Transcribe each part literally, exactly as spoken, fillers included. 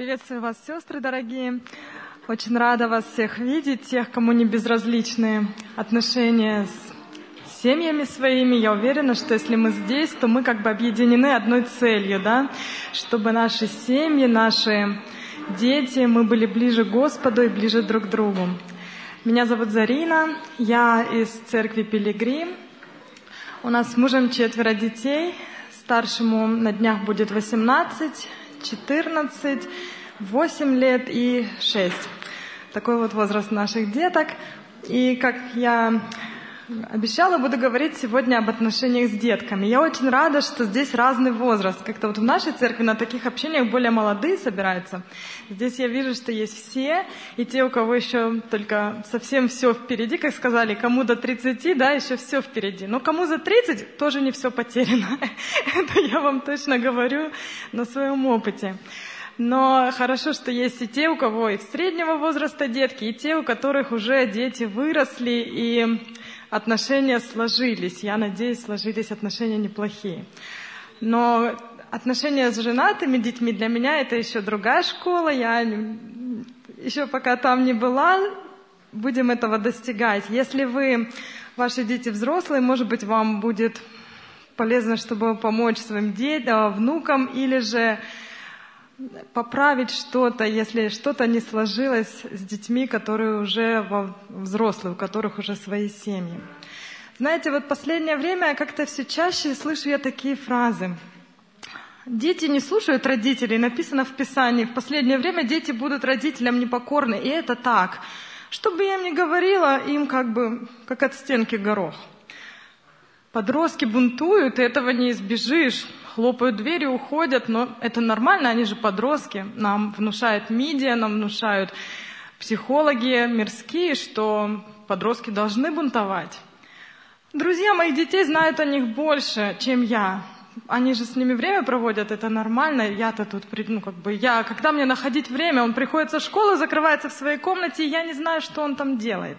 Приветствую вас, сестры дорогие. Очень рада вас всех видеть, тех, кому не безразличны отношения с семьями своими. Я уверена, что если мы здесь, то мы как бы объединены одной целью, да? Чтобы наши семьи, наши дети, мы были ближе к Господу и ближе друг к другу. Меня зовут Зарина, я из церкви Пилигрим. У нас с мужем четверо детей. Старшему на днях будет восемнадцать, четырнадцать, восемь лет и шесть. Такой вот возраст наших деток. И как я обещала, буду говорить сегодня об отношениях с детками. Я очень рада, что здесь разный возраст. Как-то вот в нашей церкви на таких общениях более молодые собираются. Здесь я вижу, что есть все, и те, у кого еще только совсем все впереди, как сказали, кому до тридцати, да, еще все впереди. Но кому за тридцать, тоже не все потеряно. Это я вам точно говорю на своем опыте. Но хорошо, что есть и те, у кого и среднего возраста детки, и те, у которых уже дети выросли, и отношения сложились. Я надеюсь, сложились отношения неплохие. Но отношения с женатыми детьми для меня это еще другая школа. Я еще пока там не была, будем этого достигать. Если вы, ваши дети взрослые, может быть, вам будет полезно, чтобы помочь своим детям, внукам, или же поправить что-то, если что-то не сложилось с детьми, которые уже взрослые, у которых уже свои семьи. Знаете, вот в последнее время я как-то все чаще слышу я такие фразы. Дети не слушают родителей, написано в Писании. В последнее время дети будут родителям непокорны, и это так. Что бы я им ни говорила, им как бы как от стенки горох. Подростки бунтуют, и этого не избежишь. Хлопают двери, уходят, но это нормально, они же подростки. Нам внушают медиа, нам внушают психологи мирские, что подростки должны бунтовать. Друзья моих детей знают о них больше, чем я. Они же с ними время проводят, это нормально. Я-то тут, ну как бы, я, когда мне находить время, он приходит со школы, закрывается в своей комнате, и я не знаю, что он там делает.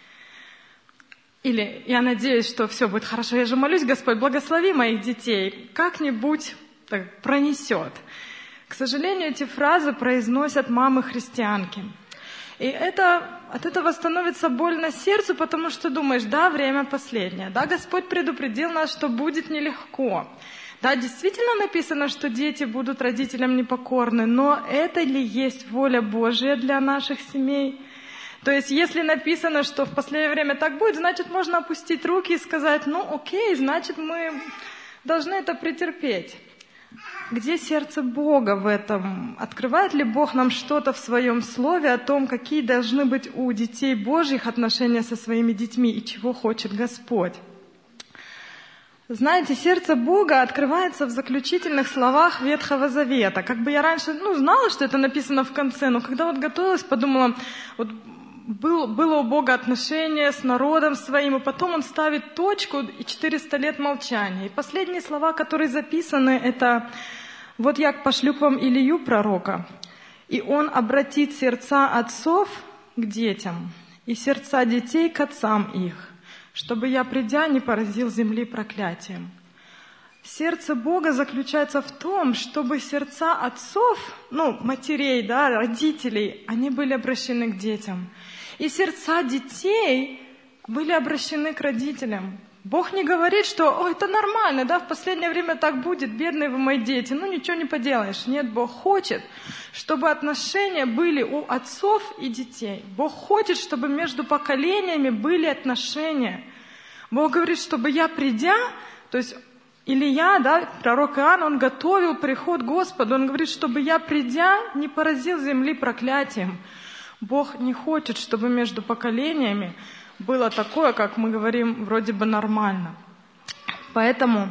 Или я надеюсь, что все будет хорошо. Я же молюсь, Господь, благослови моих детей. Как-нибудь так пронесет. К сожалению, эти фразы произносят мамы-христианки. И это, от этого становится больно сердцу, потому что думаешь, да, время последнее. Да, Господь предупредил нас, что будет нелегко. Да, действительно написано, что дети будут родителям непокорны, но это ли есть воля Божья для наших семей? То есть, если написано, что в последнее время так будет, значит, можно опустить руки и сказать, ну, окей, значит, мы должны это претерпеть. Где сердце Бога в этом? Открывает ли Бог нам что-то в Своем Слове о том, какие должны быть у детей Божьих отношения со своими детьми и чего хочет Господь? Знаете, сердце Бога открывается в заключительных словах Ветхого Завета. Как бы я раньше, ну, знала, что это написано в конце, но когда вот готовилась, подумала, вот был, было у Бога отношение с народом своим, и потом Он ставит точку и четыреста лет молчания. И последние слова, которые записаны, это «Вот я пошлю к вам Илию, пророка, и он обратит сердца отцов к детям, и сердца детей к отцам их, чтобы я, придя, не поразил земли проклятием». Сердце Бога заключается в том, чтобы сердца отцов, ну, матерей, да, родителей, они были обращены к детям. И сердца детей были обращены к родителям. Бог не говорит, что «О, это нормально, да, в последнее время так будет, бедные вы мои дети, ну ничего не поделаешь». Нет, Бог хочет, чтобы отношения были у отцов и детей. Бог хочет, чтобы между поколениями были отношения. Бог говорит, чтобы я, придя, то есть Илия, да, пророк Иоанн, он готовил приход Господа. Он говорит, чтобы я, придя, не поразил земли проклятием. Бог не хочет, чтобы между поколениями было такое, как мы говорим, вроде бы нормально. Поэтому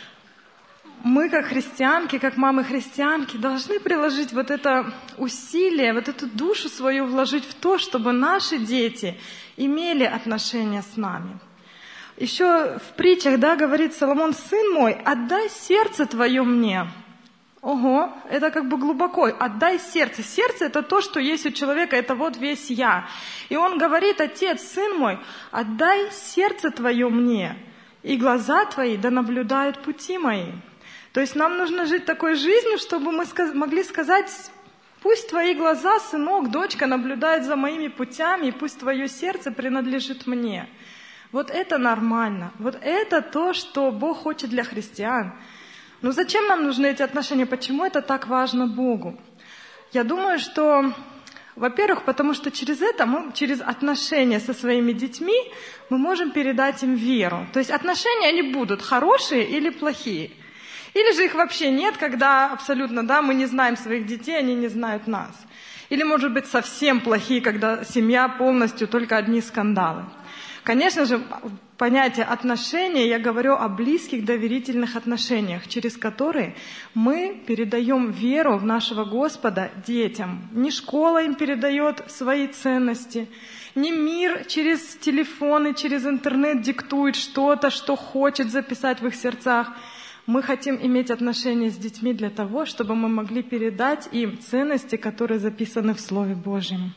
мы, как христианки, как мамы-христианки, должны приложить вот это усилие, вот эту душу свою вложить в то, чтобы наши дети имели отношения с нами. Еще в притчах, да, говорит Соломон: «Сын мой, отдай сердце твое мне». Ого, это как бы глубоко. Отдай сердце. Сердце — это то, что есть у человека, это вот весь я. И он говорит: «Отец, сын мой, отдай сердце твое мне, и глаза твои да наблюдают пути мои». То есть нам нужно жить такой жизнью, чтобы мы могли сказать Пусть твои глаза, сынок, дочка, наблюдают за моими путями, и пусть твое сердце принадлежит мне. Вот это нормально. Вот это то, что Бог хочет для христиан. Но зачем нам нужны эти отношения? Почему это так важно Богу? Я думаю, что, во-первых, потому что через это, мы, через отношения со своими детьми, мы можем передать им веру. То есть отношения, они будут хорошие или плохие. Или же их вообще нет, когда абсолютно, да, мы не знаем своих детей, они не знают нас. Или, может быть, совсем плохие, когда семья полностью только одни скандалы. Конечно же, понятие отношения, я говорю о близких доверительных отношениях, через которые мы передаем веру в нашего Господа детям. Не школа им передает свои ценности, не мир через телефоны, через интернет диктует что-то, что хочет записать в их сердцах. Мы хотим иметь отношения с детьми для того, чтобы мы могли передать им ценности, которые записаны в Слове Божьем.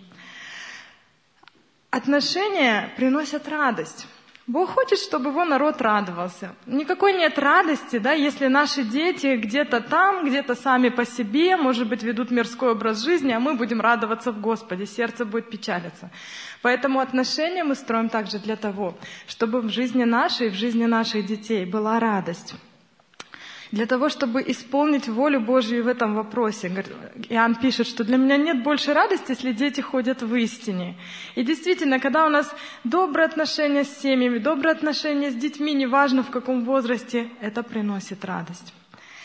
Отношения приносят радость. Бог хочет, чтобы Его народ радовался. Никакой нет радости, да, если наши дети где-то там, где-то сами по себе, может быть, ведут мирской образ жизни, а мы будем радоваться в Господе, сердце будет печалиться. Поэтому отношения мы строим также для того, чтобы в жизни нашей, в жизни наших детей была радость. Для того, чтобы исполнить волю Божью в этом вопросе. Иоанн пишет, что для меня нет больше радости, если дети ходят в истине. И действительно, когда у нас добрые отношения с семьями, добрые отношения с детьми, неважно в каком возрасте, это приносит радость.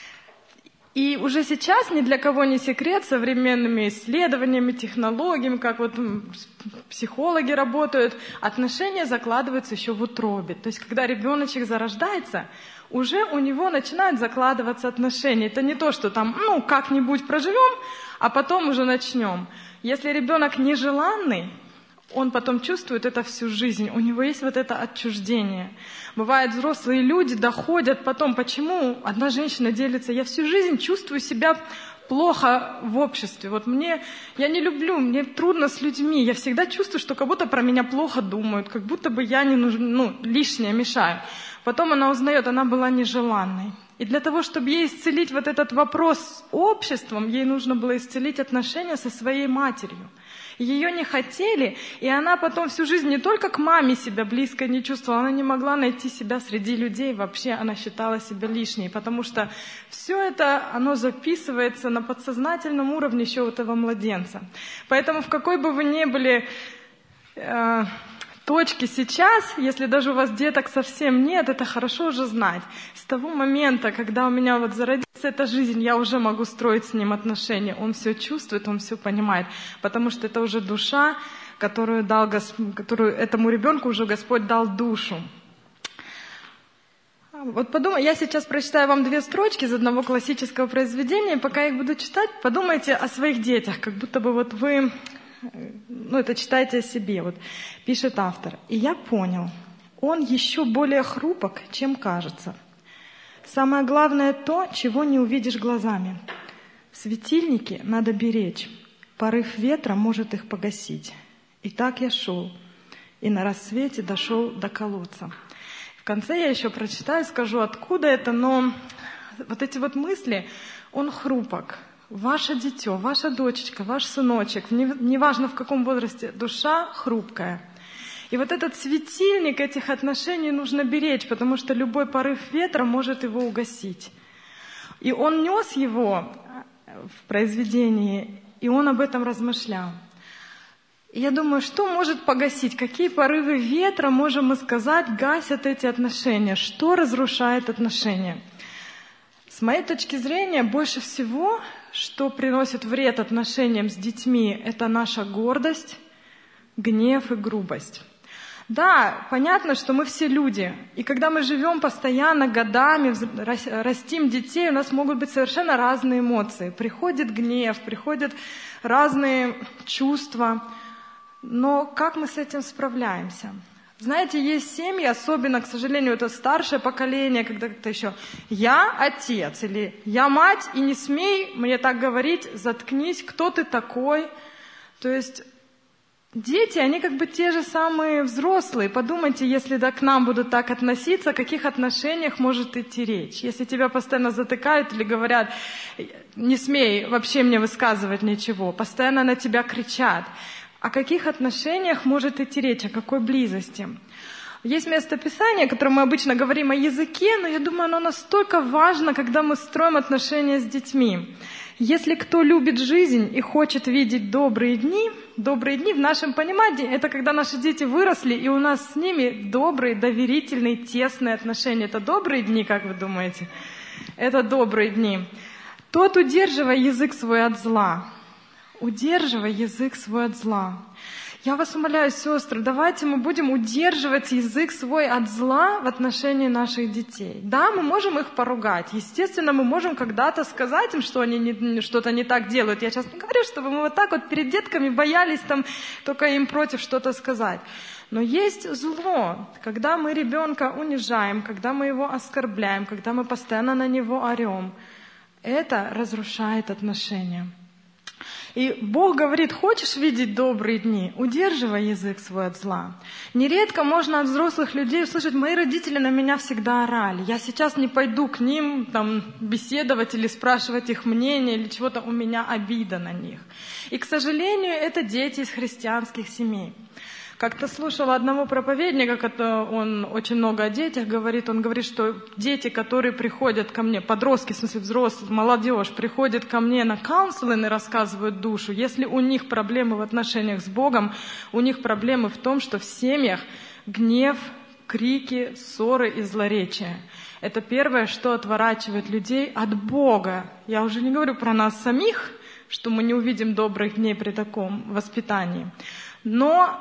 И уже сейчас ни для кого не секрет современными исследованиями, технологиями, как вот психологи работают, отношения закладываются еще в утробе. То есть, когда ребеночек зарождается, уже у него начинают закладываться отношения. Это не то, что там, ну, как-нибудь проживем, а потом уже начнем. Если ребенок нежеланный, он потом чувствует это всю жизнь. У него есть вот это отчуждение. Бывает, взрослые люди доходят потом, почему одна женщина делится, я всю жизнь чувствую себя плохо в обществе. Вот мне, я не люблю, мне трудно с людьми. Я всегда чувствую, что как будто про меня плохо думают, как будто бы я не нужна, ну, лишнее мешаю. Потом она узнает, она была нежеланной. И для того, чтобы ей исцелить вот этот вопрос с обществом, ей нужно было исцелить отношения со своей матерью. Ее не хотели, и она потом всю жизнь не только к маме себя близко не чувствовала, она не могла найти себя среди людей, вообще она считала себя лишней, потому что все это, оно записывается на подсознательном уровне еще у этого младенца. Поэтому в какой бы вы ни были э, точке сейчас, если даже у вас деток совсем нет, это хорошо уже знать. С того момента, когда у меня вот зародилась эта жизнь, я уже могу строить с ним отношения. Он все чувствует, он все понимает, потому что это уже душа, которую дал Господь, которую этому ребенку уже Господь дал душу. Вот подумай, я сейчас прочитаю вам две строчки из одного классического произведения, пока я их буду читать, подумайте о своих детях, как будто бы вот вы, ну, это читайте о себе. Вот пишет автор. «И я понял, он еще более хрупок, чем кажется. Самое главное то, чего не увидишь глазами. Светильники надо беречь, порыв ветра может их погасить. И так я шел, и на рассвете дошел до колодца». В конце я еще прочитаю, скажу, откуда это, но вот эти вот мысли, он хрупок. Ваше дитё, ваша дочечка, ваш сыночек, неважно в каком возрасте, душа хрупкая. И вот этот светильник этих отношений нужно беречь, потому что любой порыв ветра может его угасить. И он нес его в произведении, и он об этом размышлял. И я думаю, что может погасить, какие порывы ветра, можем мы сказать, гасят эти отношения, что разрушает отношения. С моей точки зрения, больше всего, что приносит вред отношениям с детьми, это наша гордость, гнев и грубость. Да, понятно, что мы все люди, и когда мы живем постоянно, годами, растим детей, у нас могут быть совершенно разные эмоции. Приходит гнев, приходят разные чувства, но как мы с этим справляемся? Знаете, есть семьи, особенно, к сожалению, это старшее поколение, когда как-то еще «я отец» или «я мать, и не смей мне так говорить, заткнись, кто ты такой?» То есть дети, они как бы те же самые взрослые. Подумайте, если да, к нам будут так относиться, о каких отношениях может идти речь. Если тебя постоянно затыкают или говорят, не смей вообще мне высказывать ничего, постоянно на тебя кричат. О каких отношениях может идти речь, о какой близости? Есть место Писания, о котором мы обычно говорим о языке, но я думаю, оно настолько важно, когда мы строим отношения с детьми. Если кто любит жизнь и хочет видеть добрые дни, добрые дни в нашем понимании, это когда наши дети выросли, и у нас с ними добрые, доверительные, тесные отношения. Это добрые дни, как вы думаете? Это добрые дни. Тот, удерживай язык свой от зла. Удерживай язык свой от зла. Я вас умоляю, сестры, давайте мы будем удерживать язык свой от зла в отношении наших детей. Да, мы можем их поругать. Естественно, мы можем когда-то сказать им, что они не, что-то не так делают. Я сейчас не говорю, чтобы мы вот так вот перед детками боялись там только им против что-то сказать. Но есть зло, когда мы ребенка унижаем, когда мы его оскорбляем, когда мы постоянно на него орем. Это разрушает отношения. И Бог говорит, хочешь видеть добрые дни, удерживай язык свой от зла. Нередко можно от взрослых людей услышать, мои родители на меня всегда орали. Я сейчас не пойду к ним там, беседовать или спрашивать их мнение, или чего-то, у меня обида на них. И, к сожалению, это дети из христианских семей. Как-то слушала одного проповедника, он очень много о детях говорит, он говорит, что дети, которые приходят ко мне, подростки, в смысле взрослые, молодежь, приходят ко мне на каунселинг и рассказывают душу, если у них проблемы в отношениях с Богом, у них проблемы в том, что в семьях гнев, крики, ссоры и злоречие. Это первое, что отворачивает людей от Бога. Я уже не говорю про нас самих, что мы не увидим добрых дней при таком воспитании, но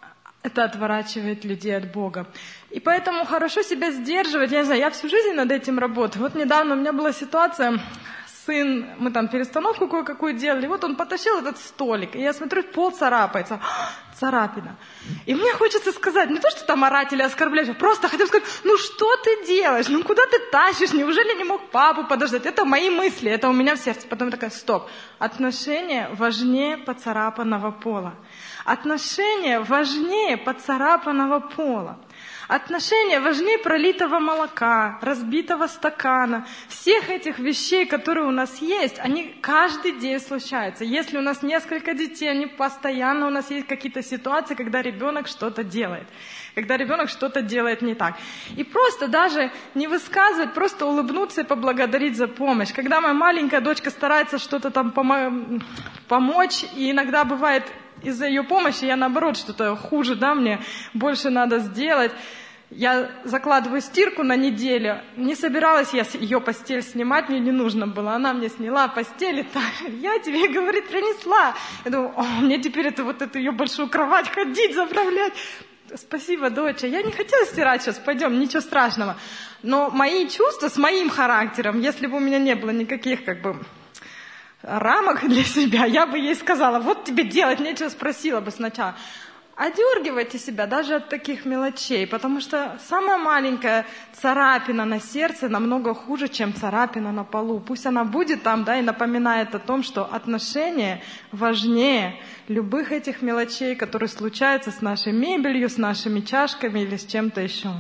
это отворачивает людей от Бога. И поэтому хорошо себя сдерживать. Я не знаю, я всю жизнь над этим работаю. Вот недавно у меня была ситуация, сын, мы там перестановку кое-какую делали, вот он потащил этот столик, и я смотрю, пол царапается. Царапина. И мне хочется сказать, не то, что там орать или оскорблять, просто хотел сказать, ну что ты делаешь, ну куда ты тащишь, неужели не мог папу подождать? Это мои мысли, это у меня в сердце. Потом я такая, стоп, отношения важнее поцарапанного пола. Отношения важнее поцарапанного пола. Отношения важнее пролитого молока, разбитого стакана. Всех этих вещей, которые у нас есть, они каждый день случаются. Если у нас несколько детей, они постоянно, у нас есть какие-то ситуации, когда ребенок что-то делает. Когда ребенок что-то делает не так. И просто даже не высказывать, просто улыбнуться и поблагодарить за помощь. Когда моя маленькая дочка старается что-то там помо- помочь, и иногда бывает из-за ее помощи я, наоборот, что-то хуже, да, мне больше надо сделать. Я закладываю стирку на неделю. Не собиралась я ее постель снимать, мне не нужно было. Она мне сняла постель, и так, я тебе, говорит, принесла. Я думаю, о, мне теперь это вот эту ее большую кровать ходить, заправлять. Спасибо, доча. Я не хотела стирать сейчас, пойдем, ничего страшного. Но мои чувства с моим характером, если бы у меня не было никаких, как бы, рамок для себя, я бы ей сказала, вот тебе делать нечего, спросила бы сначала. Одергивайте себя даже от таких мелочей, потому что самая маленькая царапина на сердце намного хуже, чем царапина на полу. Пусть она будет там, да, и напоминает о том, что отношения важнее любых этих мелочей, которые случаются с нашей мебелью, с нашими чашками или с чем-то еще.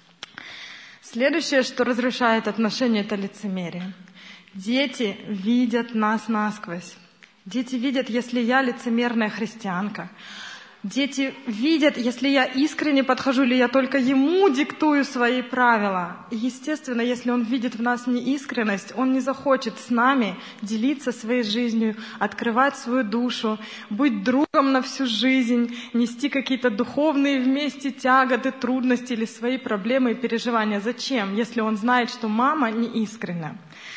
Следующее, что разрушает отношения, это лицемерие. Дети видят нас насквозь. Дети видят, если я лицемерная христианка. Дети видят, если я искренне подхожу, или я только ему диктую свои правила. И, естественно, если он видит в нас неискренность, он не захочет с нами делиться своей жизнью, открывать свою душу, быть другом на всю жизнь, нести какие-то духовные вместе тяготы, трудности или свои проблемы и переживания. Зачем, если он знает, что мама неискренна?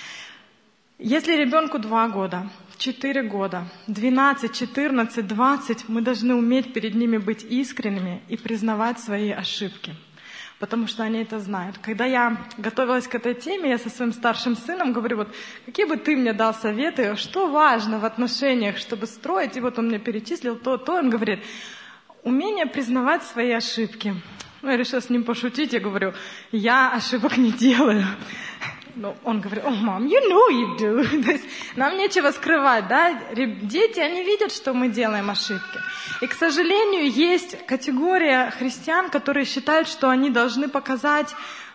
Если ребенку два года, четыре года, двенадцать, четырнадцать, двадцать, мы должны уметь перед ними быть искренними и признавать свои ошибки, потому что они это знают. Когда я готовилась к этой теме, я со своим старшим сыном говорю, вот какие бы ты мне дал советы, что важно в отношениях, чтобы строить, и вот он мне перечислил то, то, он говорит, умение признавать свои ошибки. Ну, я решила с ним пошутить, я говорю, я ошибок не делаю. Ну, он говорит: «Oh, mom, you know you do». То есть нам нечего скрывать, да? Дети, они видят, что мы делаем ошибки. И, к сожалению, есть категория христиан, которые считают, что они должны показать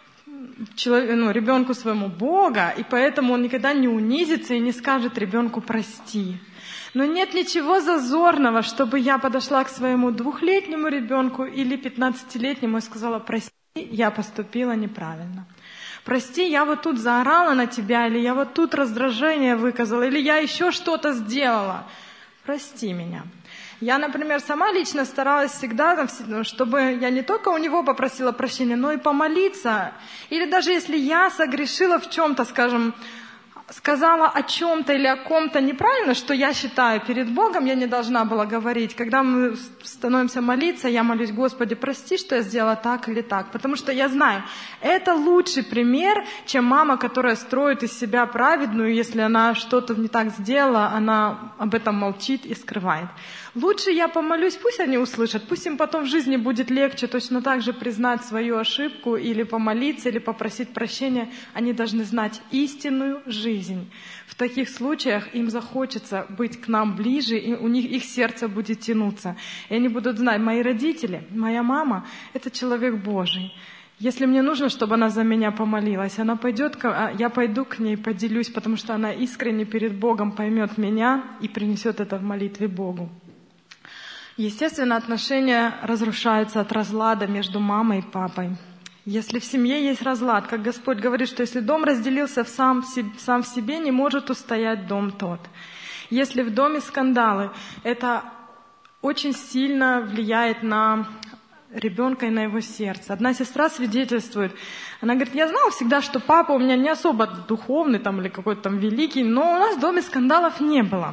человеку, ну, ребенку своему Бога, и поэтому он никогда не унизится и не скажет ребенку «прости». Но нет ничего зазорного, чтобы я подошла к своему двухлетнему ребенку или пятнадцатилетнему и сказала: «Прости, я поступила неправильно. Прости, я вот тут заорала на тебя, или я вот тут раздражение выказала, или я еще что-то сделала. Прости меня». Я, например, сама лично старалась всегда, чтобы я не только у него попросила прощения, но и помолиться. Или даже если я согрешила в чем-то, скажем, сказала о чем-то или о ком-то неправильно, что я считаю перед Богом, я не должна была говорить. Когда мы становимся молиться, я молюсь: «Господи, прости, что я сделала так или так». Потому что я знаю, это лучший пример, чем мама, которая строит из себя праведную, если она что-то не так сделала, она об этом молчит и скрывает. Лучше я помолюсь, пусть они услышат, пусть им потом в жизни будет легче точно так же признать свою ошибку или помолиться, или попросить прощения. Они должны знать истинную жизнь. В таких случаях им захочется быть к нам ближе, и у них их сердце будет тянуться. И они будут знать: мои родители, моя мама — это человек Божий. Если мне нужно, чтобы она за меня помолилась, она пойдет, я пойду к ней, поделюсь, потому что она искренне перед Богом поймет меня и принесет это в молитве Богу. Естественно, отношения разрушаются от разлада между мамой и папой. Если в семье есть разлад, как Господь говорит, что если дом разделился в сам, сам в себе, не может устоять дом тот. Если в доме скандалы, это очень сильно влияет на ребенка и на его сердце. Одна сестра свидетельствует, она говорит: я знала всегда, что папа у меня не особо духовный там, или какой-то там великий, но у нас в доме скандалов не было.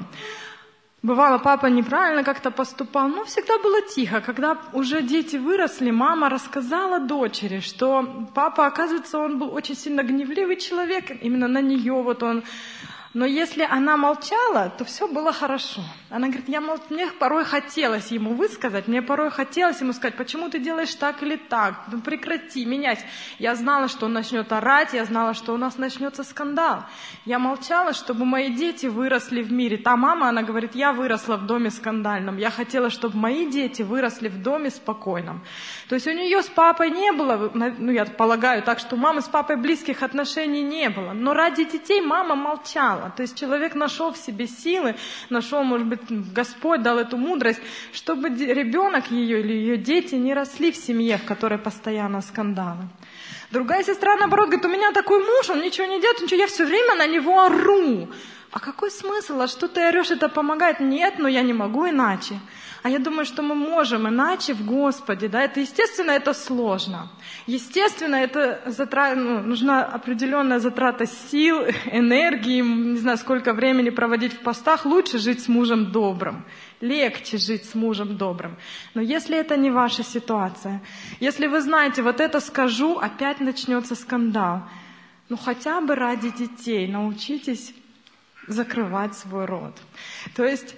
Бывало, папа неправильно как-то поступал, но всегда было тихо. Когда уже дети выросли, мама рассказала дочери, что папа, оказывается, он был очень сильно гневливый человек, именно на нее вот он. Но если она молчала, то все было хорошо. Она говорит: я мол... мне порой хотелось ему высказать, мне порой хотелось ему сказать: почему ты делаешь так или так, ну прекрати менять. Я знала, что он начнет орать, я знала, что у нас начнется скандал. Я молчала, чтобы мои дети выросли в мире. Та мама, она говорит: я выросла в доме скандальном, я хотела, чтобы мои дети выросли в доме спокойном. То есть у нее с папой не было, ну я полагаю так, что у мамы с папой близких отношений не было, но ради детей мама молчала. То есть человек нашел в себе силы, нашел, может быть, Господь дал эту мудрость, чтобы ребенок ее или ее дети не росли в семье, в которой постоянно скандалы. Другая сестра, наоборот, говорит: у меня такой муж, он ничего не делает, ничего, я все время на него ору. А какой смысл? А что ты орешь, это помогает? Нет, но я не могу иначе. А я думаю, что мы можем иначе в Господе. Да? Это, естественно, это сложно. Естественно, это затрат, ну, нужна определенная затрата сил, энергии, не знаю, сколько времени проводить в постах. Лучше жить с мужем добрым. Легче жить с мужем добрым. Но если это не ваша ситуация, если вы знаете, вот это скажу, опять начнется скандал, ну хотя бы ради детей научитесь закрывать свой рот. То есть,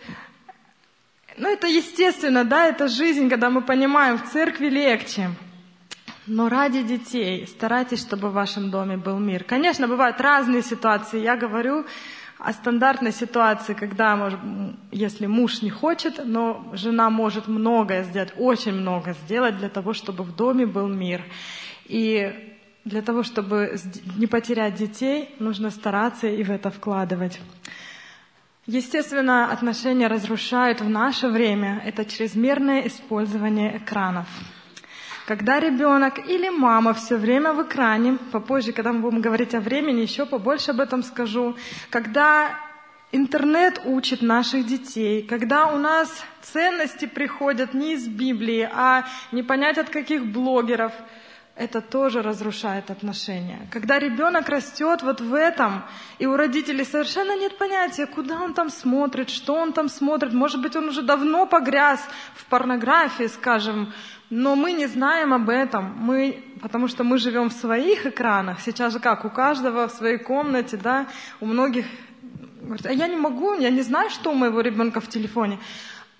ну это естественно, да, это жизнь, когда мы понимаем, в церкви легче. Но ради детей старайтесь, чтобы в вашем доме был мир. Конечно, бывают разные ситуации. Я говорю о стандартной ситуации, когда, может, если муж не хочет, но жена может многое сделать, очень много сделать для того, чтобы в доме был мир. И для того, чтобы не потерять детей, нужно стараться и в это вкладывать. Естественно, отношения разрушают в наше время. Это чрезмерное использование экранов. Когда ребенок или мама все время в экране, попозже, когда мы будем говорить о времени, еще побольше об этом скажу, когда интернет учит наших детей, когда у нас ценности приходят не из Библии, а не понять от каких блогеров, это тоже разрушает отношения. Когда ребенок растет вот в этом, и у родителей совершенно нет понятия, куда он там смотрит, что он там смотрит. Может быть, он уже давно погряз в порнографии, скажем, но мы не знаем об этом, мы, потому что мы живем в своих экранах. Сейчас же как, у каждого в своей комнате, да, у многих... А я не могу, я не знаю, что у моего ребенка в телефоне.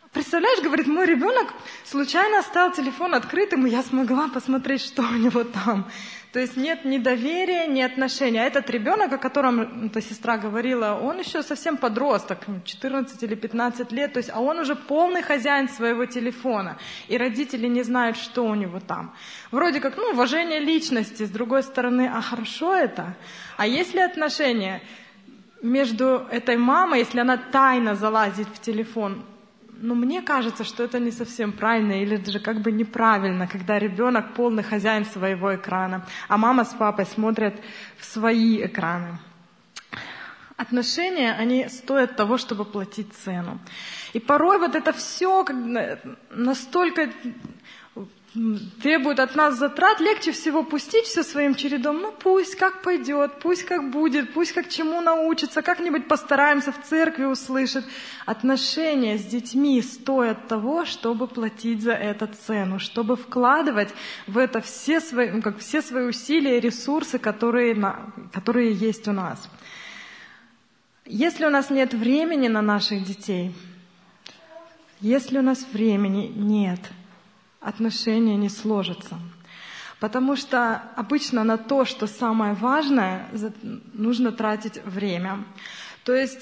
Представляешь, говорит, мой ребенок случайно оставил телефон открытым, и я смогла посмотреть, что у него там. То есть нет ни доверия, ни отношения. А этот ребенок, о котором эта сестра говорила, он еще совсем подросток, четырнадцать или пятнадцать лет, то есть, а он уже полный хозяин своего телефона. И родители не знают, что у него там. Вроде как, ну, уважение личности, с другой стороны, а хорошо это? А есть ли отношения между этой мамой, если она тайно залазит в телефон? Но мне кажется, что это не совсем правильно или даже как бы неправильно, когда ребенок полный хозяин своего экрана, а мама с папой смотрят в свои экраны. Отношения, они стоят того, чтобы платить цену. И порой вот это все настолько требует от нас затрат, легче всего пустить все своим чередом. Ну пусть как пойдет, пусть как будет, пусть как чему научится, как-нибудь постараемся в церкви услышать. Отношения с детьми стоят того, чтобы платить за это цену, чтобы вкладывать в это все свои, как все свои усилия и ресурсы, которые, на, которые есть у нас. Если у нас нет времени на наших детей, если у нас времени нет, отношения не сложатся. Потому что обычно на то, что самое важное, нужно тратить время. То есть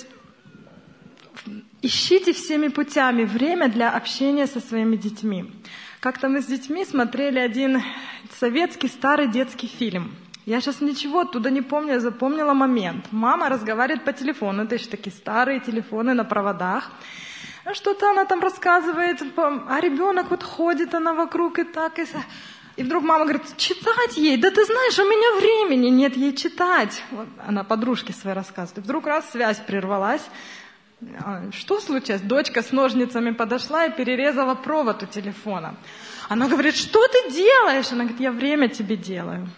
ищите всеми путями время для общения со своими детьми. Как-то мы с детьми смотрели один советский старый детский фильм. Я сейчас ничего оттуда не помню, я запомнила момент. Мама разговаривает по телефону, это еще такие старые телефоны на проводах. Что-то она там рассказывает, а ребенок вот ходит, она вокруг и так, и... И вдруг мама говорит, читать ей, да ты знаешь, у меня времени нет ей читать. Вот она подружке своей рассказывает. И вдруг раз связь прервалась. Что случилось? Дочка с ножницами подошла и перерезала провод у телефона. Она говорит, что ты делаешь? Она говорит, я время тебе делаю.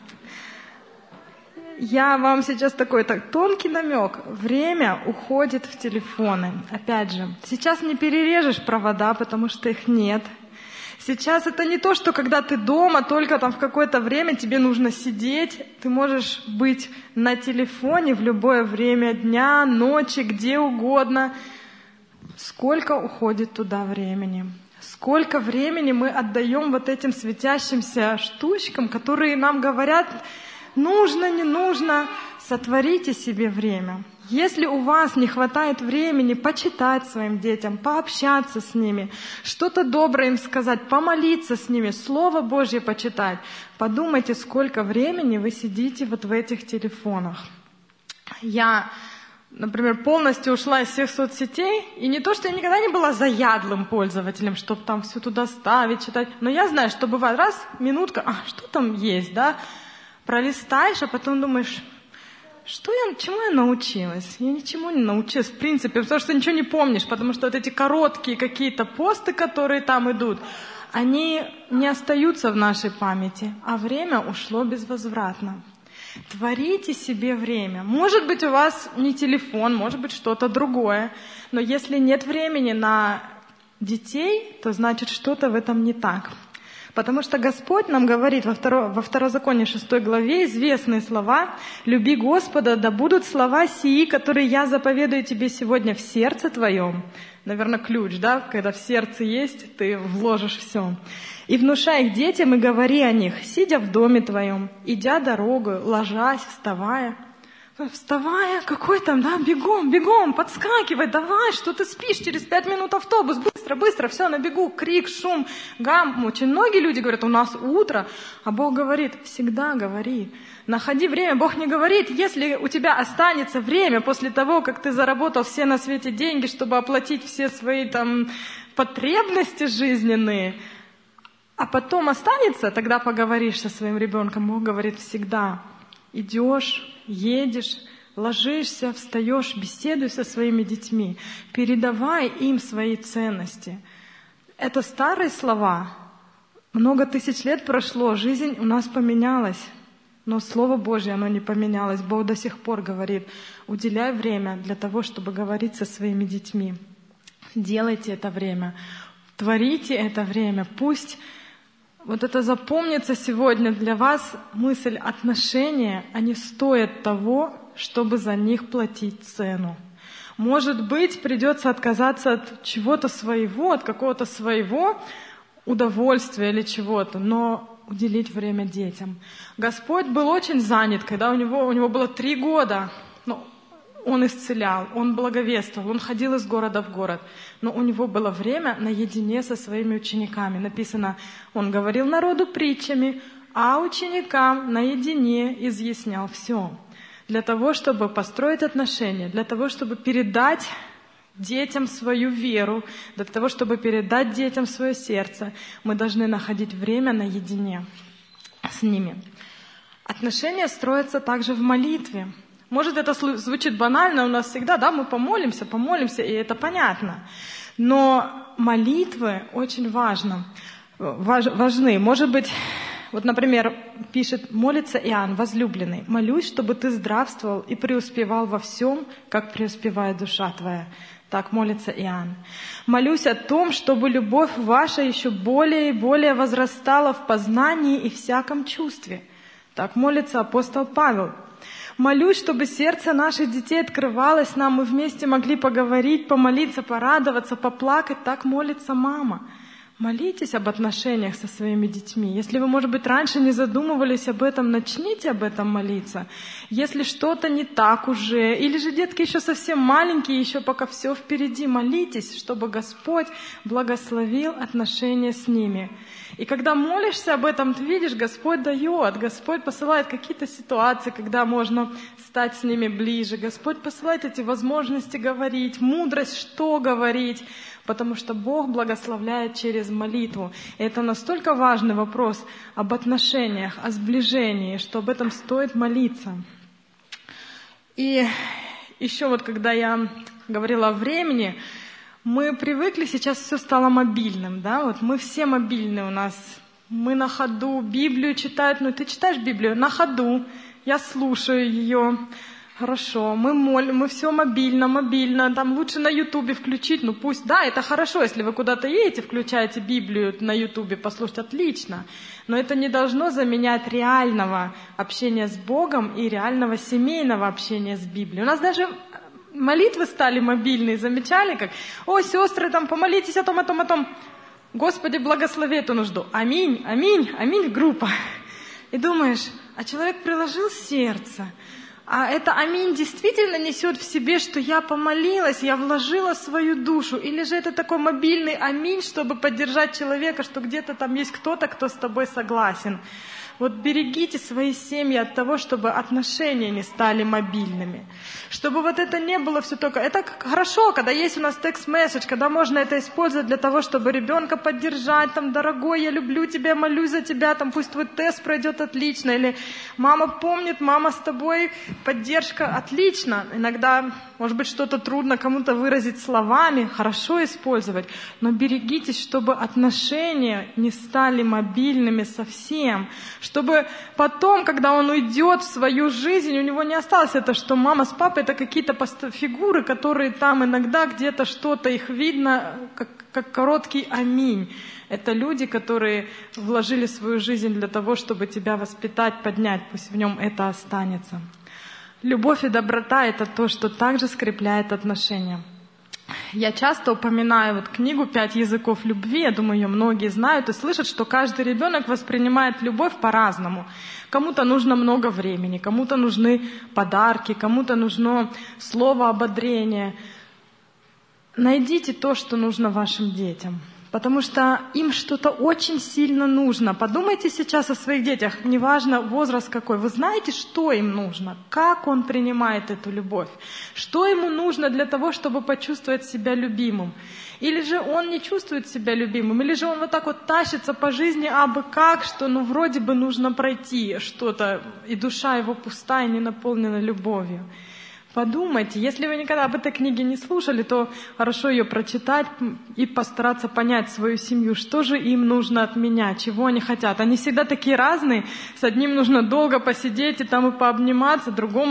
Я вам сейчас такой так, тонкий намек. Время уходит в телефоны. Опять же, сейчас не перережешь провода, потому что их нет. Сейчас это не то, что когда ты дома, только там в какое-то время тебе нужно сидеть. Ты можешь быть на телефоне в любое время дня, ночи, где угодно. Сколько уходит туда времени? Сколько времени мы отдаем вот этим светящимся штучкам, которые нам говорят... Нужно, не нужно, сотворите себе время. Если у вас не хватает времени почитать своим детям, пообщаться с ними, что-то доброе им сказать, помолиться с ними, Слово Божье почитать, подумайте, сколько времени вы сидите вот в этих телефонах. Я, например, полностью ушла из всех соцсетей, и не то, что я никогда не была заядлым пользователем, чтобы там все туда ставить, читать, но я знаю, что бывает раз, минутка, а что там есть, да? Пролистаешь, а потом думаешь, что я, чему я научилась? Я ничему не научилась, в принципе, потому что ничего не помнишь, потому что вот эти короткие какие-то посты, которые там идут, они не остаются в нашей памяти, а время ушло безвозвратно. Творите себе время. Может быть, у вас не телефон, может быть, что-то другое, но если нет времени на детей, то значит, что-то в этом не так. Потому что Господь нам говорит во, второ, во Второзаконии шестой главе известные слова «Люби Господа, да будут слова сии, которые я заповедую тебе сегодня в сердце твоем». Наверное, ключ, да? Когда в сердце есть, ты вложишь все. «И внушай их детям, и говори о них, сидя в доме твоем, идя дорогою, ложась, вставая». Вставая, какой там, да, бегом, бегом, подскакивай, давай, что ты спишь, через пять минут автобус, быстро, быстро, все, на бегу, крик, шум, гам. Очень многие люди говорят, у нас утро, а Бог говорит, всегда говори, находи время. Бог не говорит, если у тебя останется время после того, как ты заработал все на свете деньги, чтобы оплатить все свои там потребности жизненные, а потом останется, тогда поговоришь со своим ребенком. Бог говорит, всегда. Идешь, едешь, ложишься, встаешь, беседуй со своими детьми, передавай им свои ценности. Это старые слова. Много тысяч лет прошло, жизнь у нас поменялась, но Слово Божье, оно не поменялось. Бог до сих пор говорит, уделяй время для того, чтобы говорить со своими детьми. Делайте это время, творите это время, пусть... Вот это запомнится сегодня для вас мысль отношения, они стоят того, чтобы за них платить цену. Может быть, придется отказаться от чего-то своего, от какого-то своего удовольствия или чего-то, но уделить время детям. Господь был очень занят, когда у него, у него было три года. Ну, Он исцелял, Он благовествовал, Он ходил из города в город. Но у него было время наедине со своими учениками. Написано, Он говорил народу притчами, а ученикам наедине изъяснял все. Для того, чтобы построить отношения, для того, чтобы передать детям свою веру, для того, чтобы передать детям свое сердце, мы должны находить время наедине с ними. Отношения строятся также в молитве. Может, это звучит банально, у нас всегда, да, мы помолимся, помолимся, и это понятно. Но молитвы очень важно, важны. Может быть, вот, например, пишет, молится Иоанн, возлюбленный, молюсь, чтобы ты здравствовал и преуспевал во всем, как преуспевает душа твоя. Так молится Иоанн. Молюсь о том, чтобы любовь ваша еще более и более возрастала в познании и всяком чувстве. Так молится апостол Павел. Молюсь, чтобы сердце наших детей открывалось нам, мы вместе могли поговорить, помолиться, порадоваться, поплакать. Так молится мама. Молитесь об отношениях со своими детьми. Если вы, может быть, раньше не задумывались об этом, начните об этом молиться. Если что-то не так уже, или же детки еще совсем маленькие, еще пока все впереди, молитесь, чтобы Господь благословил отношения с ними. И когда молишься об этом, ты видишь, Господь дает, Господь посылает какие-то ситуации, когда можно стать с ними ближе. Господь посылает эти возможности говорить, мудрость, что говорить, потому что Бог благословляет через молитву. И это настолько важный вопрос об отношениях, о сближении, что об этом стоит молиться. И еще вот, когда я говорила о времени, мы привыкли, сейчас все стало мобильным, да, вот мы все мобильные у нас, мы на ходу, Библию читают, ну ты читаешь Библию на ходу, я слушаю ее, хорошо, мы молим, мы все мобильно, мобильно, там лучше на Ютубе включить, ну пусть, да, это хорошо, если вы куда-то едете, включаете Библию на Ютубе, послушать, отлично, но это не должно заменять реального общения с Богом и реального семейного общения с Библией. У нас даже молитвы стали мобильные, замечали как? О, сестры, там, помолитесь о том, о том, о том. Господи, благослови эту нужду. Аминь, аминь, аминь, группа. И думаешь, а человек приложил сердце. А это аминь действительно несет в себе, что я помолилась, я вложила свою душу. Или же это такой мобильный аминь, чтобы поддержать человека, что где-то там есть кто-то, кто с тобой согласен. Вот берегите свои семьи от того, чтобы отношения не стали мобильными. Чтобы вот это не было все только... Это хорошо, когда есть у нас текст-месседж, когда можно это использовать для того, чтобы ребенка поддержать, там, дорогой, я люблю тебя, молюсь за тебя, там, пусть твой тест пройдет отлично. Или мама помнит, мама с тобой, поддержка, отлично. Иногда, может быть, что-то трудно кому-то выразить словами, хорошо использовать. Но берегитесь, чтобы отношения не стали мобильными совсем. Чтобы потом, когда он уйдет в свою жизнь, у него не осталось это, что мама с папой — это какие-то фигуры, которые там иногда где-то что-то их видно, как, как короткий аминь. Это люди, которые вложили свою жизнь для того, чтобы тебя воспитать, поднять. Пусть в нем это останется. Любовь и доброта — это то, что также скрепляет отношения. Я часто упоминаю вот книгу «Пять языков любви», я думаю, ее многие знают и слышат, что каждый ребенок воспринимает любовь по-разному. Кому-то нужно много времени, кому-то нужны подарки, кому-то нужно слово ободрения. Найдите то, что нужно вашим детям, потому что им что-то очень сильно нужно. Подумайте сейчас о своих детях, неважно возраст какой. Вы знаете, что им нужно, как он принимает эту любовь, что ему нужно для того, чтобы почувствовать себя любимым. Или же он не чувствует себя любимым, или же он вот так вот тащится по жизни абы как, что ну вроде бы нужно пройти что-то, и душа его пустая, не наполнена любовью. Подумайте, если вы никогда об этой книге не слушали, то хорошо ее прочитать и постараться понять свою семью, что же им нужно от меня, чего они хотят. Они всегда такие разные, с одним нужно долго посидеть и там и пообниматься, другому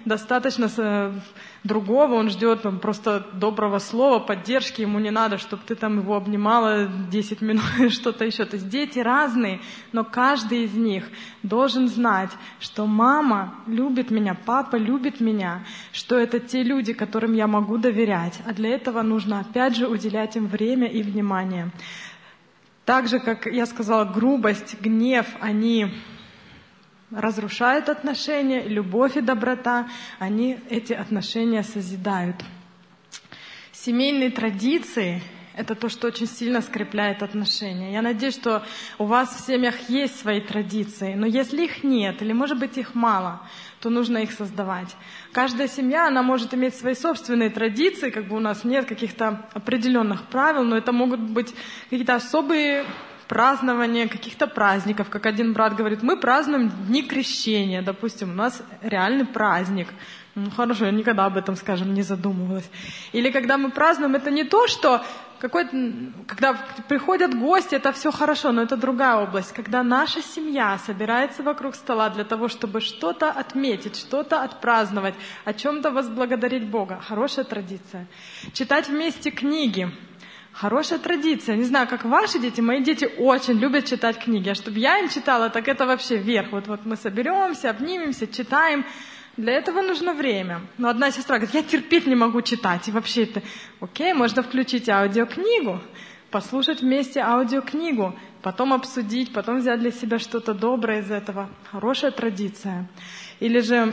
достаточно другого, он ждет там, просто доброго слова, поддержки, ему не надо, чтобы ты там его обнимала десять минут, что-то еще. То есть дети разные, но каждый из них должен знать, что мама любит меня, папа любит меня, что это те люди, которым я могу доверять, а для этого нужно опять же уделять им время и внимание. Так же, как я сказала, грубость, гнев, они разрушают отношения, любовь и доброта, они эти отношения созидают. Семейные традиции — это то, что очень сильно скрепляет отношения. Я надеюсь, что у вас в семьях есть свои традиции, но если их нет, или, может быть, их мало, то нужно их создавать. Каждая семья, она может иметь свои собственные традиции, как бы у нас нет каких-то определенных правил, но это могут быть какие-то особые празднования каких-то праздников. Как один брат говорит, мы празднуем дни крещения, допустим, у нас реальный праздник. Ну, хорошо, я никогда об этом, скажем, не задумывалась. Или когда мы празднуем, это не то, что какой-то, когда приходят гости, это все хорошо, но это другая область. Когда наша семья собирается вокруг стола для того, чтобы что-то отметить, что-то отпраздновать, о чем-то возблагодарить Бога. Хорошая традиция. Читать вместе книги. Хорошая традиция. Не знаю, как ваши дети, мои дети очень любят читать книги. А чтобы я им читала, так это вообще верх. Вот, вот мы соберемся, обнимемся, читаем. Для этого нужно время. Но одна сестра говорит, я терпеть не могу читать. И вообще это, окей, можно включить аудиокнигу, послушать вместе аудиокнигу, потом обсудить, потом взять для себя что-то доброе из этого. Хорошая традиция. Или же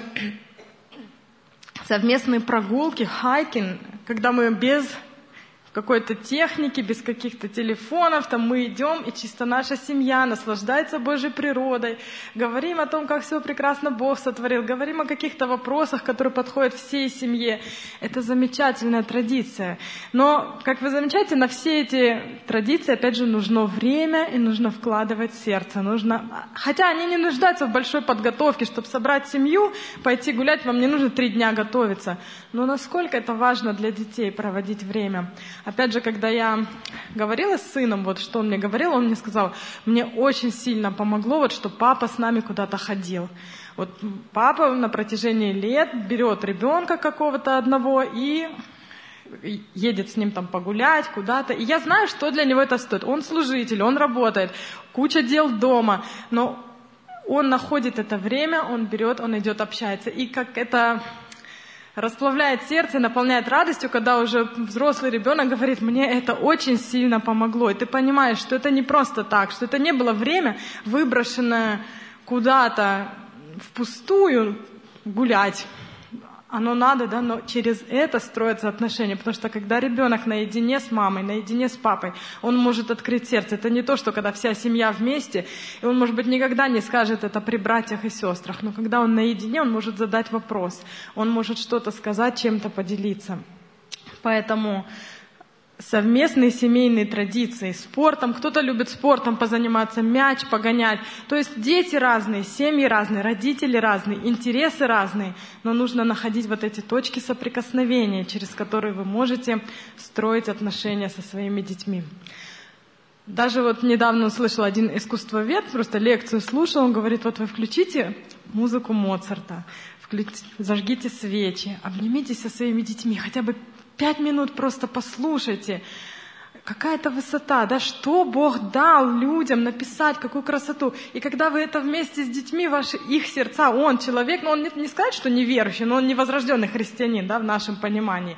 совместные прогулки, хайкинг, когда мы без какой-то техники, без каких-то телефонов, там мы идем, и чисто наша семья наслаждается Божьей природой, говорим о том, как все прекрасно Бог сотворил, говорим о каких-то вопросах, которые подходят всей семье. Это замечательная традиция. Но, как вы замечаете, на все эти традиции, опять же, нужно время и нужно вкладывать сердце. Нужно... Хотя они не нуждаются в большой подготовке, чтобы собрать семью, пойти гулять, вам не нужно три дня готовиться. Но насколько это важно для детей проводить время. Опять же, когда я говорила с сыном, вот что он мне говорил, он мне сказал, мне очень сильно помогло, вот, что папа с нами куда-то ходил. Вот папа на протяжении лет берет ребенка какого-то одного и едет с ним там погулять куда-то. И я знаю, что для него это стоит. Он служитель, он работает, куча дел дома, но он находит это время, он берет, он идет, общается. И как это... расплавляет сердце, наполняет радостью, когда уже взрослый ребенок говорит, мне это очень сильно помогло. И ты понимаешь, что это не просто так, что это не было время, выброшенное куда-то впустую гулять. Оно надо, да, но через это строятся отношения. Потому что когда ребенок наедине с мамой, наедине с папой, он может открыть сердце. Это не то, что когда вся семья вместе, и он, может быть, никогда не скажет это при братьях и сестрах. Но когда он наедине, он может задать вопрос. Он может что-то сказать, чем-то поделиться. Поэтому совместные семейные традиции, спортом, кто-то любит спортом позаниматься, мяч погонять. То есть дети разные, семьи разные, родители разные, интересы разные, но нужно находить вот эти точки соприкосновения, через которые вы можете строить отношения со своими детьми. Даже вот недавно услышала один искусствовед, просто лекцию слушал, он говорит, вот вы включите музыку Моцарта, включите, зажгите свечи, обнимитесь со своими детьми, хотя бы Пять минут просто послушайте. Какая-то высота, да, что Бог дал людям написать, какую красоту. И когда вы это вместе с детьми, ваши, их сердца, он человек, но он не, не сказать, что неверующий, но он невозрожденный христианин, да, в нашем понимании.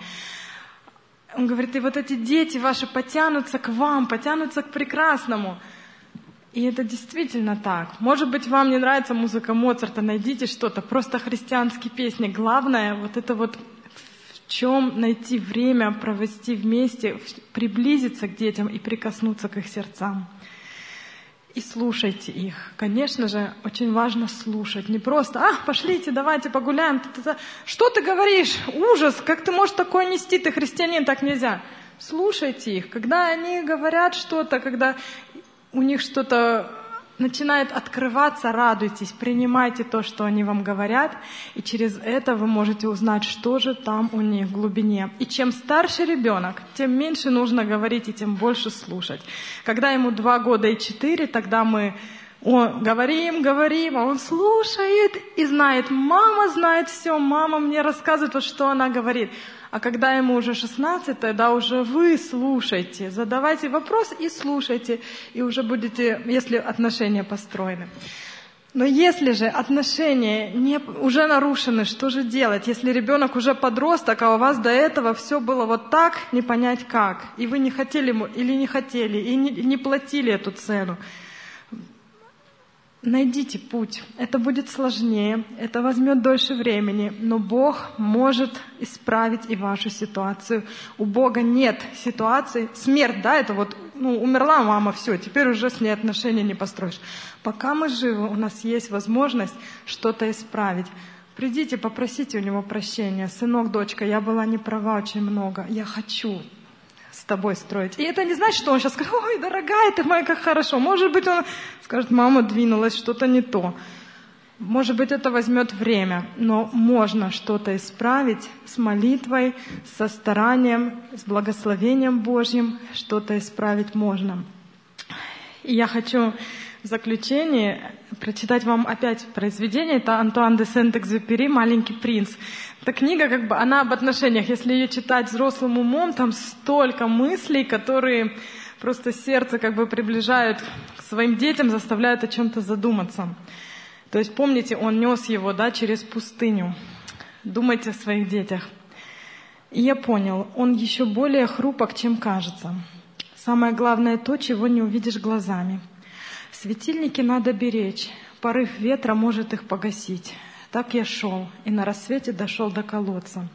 Он говорит, и вот эти дети ваши потянутся к вам, потянутся к прекрасному. И это действительно так. Может быть, вам не нравится музыка Моцарта, найдите что-то, просто христианские песни. Главное, вот это вот... в чем найти время провести вместе, приблизиться к детям и прикоснуться к их сердцам. И слушайте их. Конечно же, очень важно слушать. Не просто, а, пошлите, давайте погуляем. Та-та-та. Что ты говоришь? Ужас! Как ты можешь такое нести? Ты христианин, так нельзя. Слушайте их. Когда они говорят что-то, когда у них что-то начинает открываться, радуйтесь, принимайте то, что они вам говорят, и через это вы можете узнать, что же там у них в глубине. И чем старше ребенок, тем меньше нужно говорить и тем больше слушать. Когда ему два года и четыре, тогда мы Он, говорим, говорим, а он слушает и знает. Мама знает все, мама мне рассказывает, вот что она говорит. А когда ему уже шестнадцать, тогда уже вы слушайте, задавайте вопрос и слушайте, и уже будете, если отношения построены. Но если же отношения не, уже нарушены, что же делать? Если ребенок уже подросток, а у вас до этого все было вот так, не понять как, и вы не хотели или не хотели, и не, не платили эту цену. Найдите путь. Это будет сложнее, это возьмет дольше времени, но Бог может исправить и вашу ситуацию. У Бога нет ситуации. Смерть, да, это вот, ну, умерла мама, все, теперь уже с ней отношения не построишь. Пока мы живы, у нас есть возможность что-то исправить. Придите, попросите у него прощения. Сынок, дочка, я была не права очень много. Я хочу с тобой строить. И это не значит, что он сейчас скажет: ой, дорогая ты моя, как хорошо. Может быть, он скажет: мама двинулась, что-то не то. Может быть, это возьмет время, но можно что-то исправить с молитвой, со старанием, с благословением Божьим. Что-то исправить можно. И я хочу в заключение прочитать вам опять произведение. Это Антуан де Сент-Экзюпери «Маленький принц». Эта книга, как бы, она об отношениях. Если ее читать взрослым умом, там столько мыслей, которые просто сердце как бы приближают к своим детям, заставляют о чем-то задуматься. То есть, помните, он нес его, да, через пустыню. Думайте о своих детях. И я понял, он еще более хрупок, чем кажется. Самое главное то, чего не увидишь глазами. Светильники надо беречь, порыв ветра может их погасить. Так я шел, и на рассвете дошел до колодца.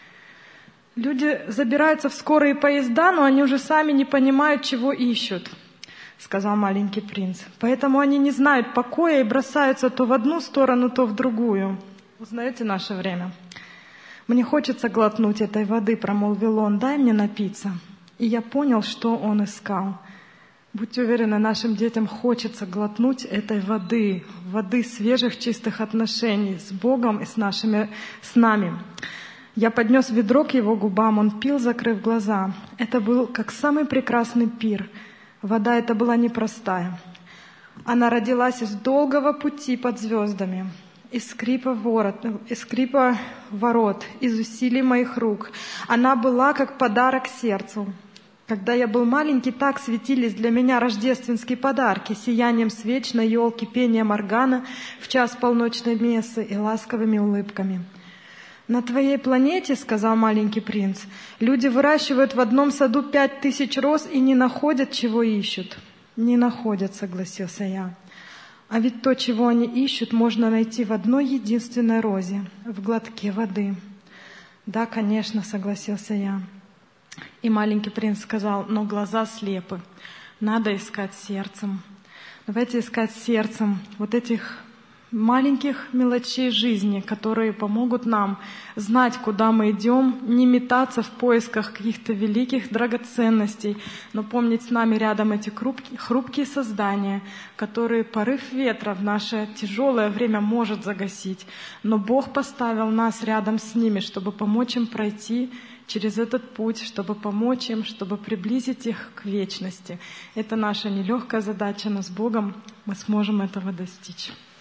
Люди забираются в скорые поезда, но они уже сами не понимают, чего ищут, сказал маленький принц. Поэтому они не знают покоя и бросаются то в одну сторону, то в другую. Узнаете наше время? Мне хочется глотнуть этой воды, промолвил он, дай мне напиться. И я понял, что он искал. Будьте уверены, нашим детям хочется глотнуть этой воды, воды свежих, чистых отношений с Богом и с нашими, с нами. Я поднес ведро к его губам, он пил, закрыв глаза. Это был как самый прекрасный пир. Вода эта была непростая. Она родилась из долгого пути под звездами, из скрипа, ворот, из скрипа ворот, из усилий моих рук. Она была как подарок сердцу. Когда я был маленький, так светились для меня рождественские подарки, сиянием свеч на елке, пением органа в час полночной мессы и ласковыми улыбками. «На твоей планете, — сказал маленький принц, — люди выращивают в одном саду пять тысяч роз и не находят, чего ищут». «Не находят, — согласился я. А ведь то, чего они ищут, можно найти в одной единственной розе, в глотке воды». «Да, конечно, — согласился я». И маленький принц сказал: но глаза слепы, надо искать сердцем. Давайте искать сердцем вот этих маленьких мелочей жизни, которые помогут нам знать, куда мы идем, не метаться в поисках каких-то великих драгоценностей, но помнить с нами рядом эти хрупкие, хрупкие создания, которые порыв ветра в наше тяжелое время может загасить. Но Бог поставил нас рядом с ними, чтобы помочь им пройти через этот путь, чтобы помочь им, чтобы приблизить их к вечности. Это наша нелегкая задача, но с Богом мы сможем этого достичь.